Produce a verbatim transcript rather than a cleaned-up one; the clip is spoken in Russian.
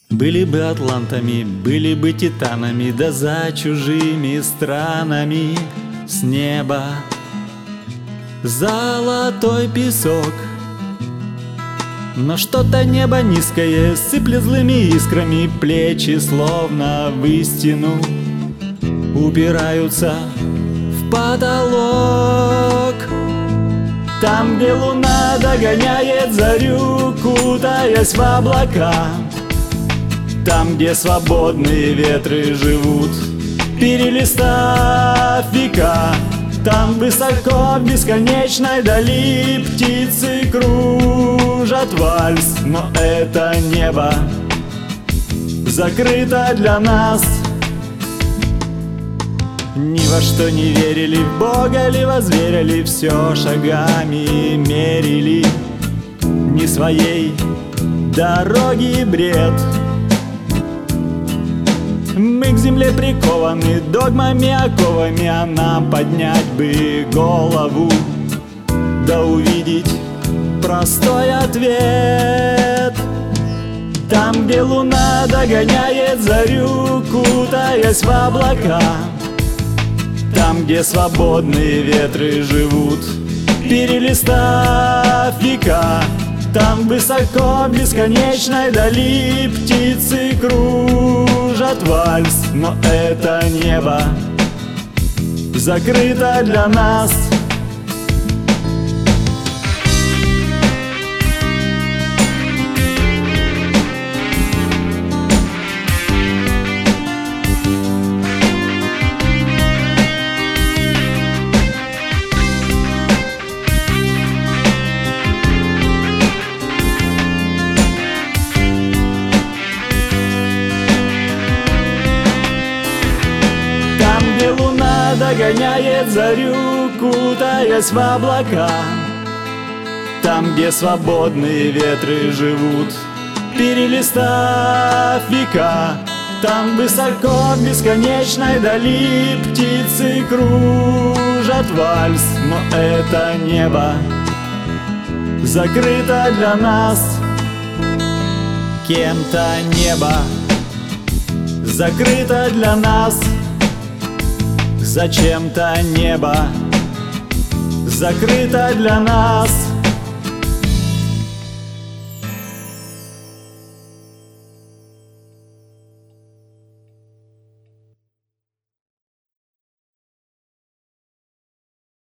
Были бы атлантами, были бы титанами, да за чужими странами с неба золотой песок. Но что-то небо низкое сыплет злыми искрами, плечи словно в истину упираются в потолок. Там, где луна догоняет зарю, кутаясь в облака, там, где свободные ветры живут, перелистав века, там высоко в бесконечной дали птицы кружат вальс. Но это небо закрыто для нас. Ни во что не верили, в Бога ли возверили, все шагами мерили, не своей дороги бред. Мы к земле прикованы догмами оковами, а нам поднять бы голову, да увидеть простой ответ. Там, где луна догоняет зарю, кутаясь в облака, там, где свободные ветры живут, перелистав века, там высоко в бесконечной дали птицы кружат вальс. Но это небо закрыто для нас. Луна догоняет зарю, кутаясь в облака, там, где свободные ветры живут, перелистав века, там высоко в бесконечной дали птицы кружат вальс. Но это небо закрыто для нас. Кем-то небо закрыто для нас. Зачем-то небо закрыто для нас.